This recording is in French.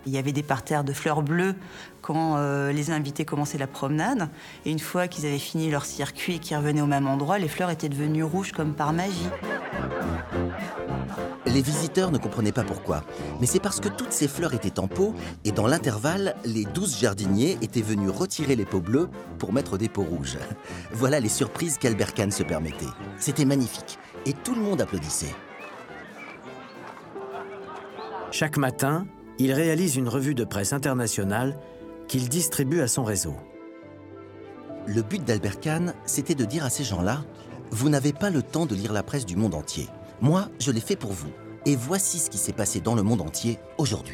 Il y avait des parterres de fleurs bleues quand les invités commençaient la promenade. Et une fois qu'ils avaient fini leur circuit et qu'ils revenaient au même endroit, les fleurs étaient devenues rouges comme par magie. Les visiteurs ne comprenaient pas pourquoi, mais c'est parce que toutes ces fleurs étaient en pot et dans l'intervalle, les 12 jardiniers étaient venus retirer les pots bleus pour mettre des pots rouges. Voilà les surprises qu'Albert Kahn se permettait. C'était magnifique et tout le monde applaudissait. Chaque matin, il réalise une revue de presse internationale qu'il distribue à son réseau. Le but d'Albert Kahn, c'était de dire à ces gens-là « Vous n'avez pas le temps de lire la presse du monde entier. Moi, je l'ai fait pour vous. Et voici ce qui s'est passé dans le monde entier aujourd'hui. »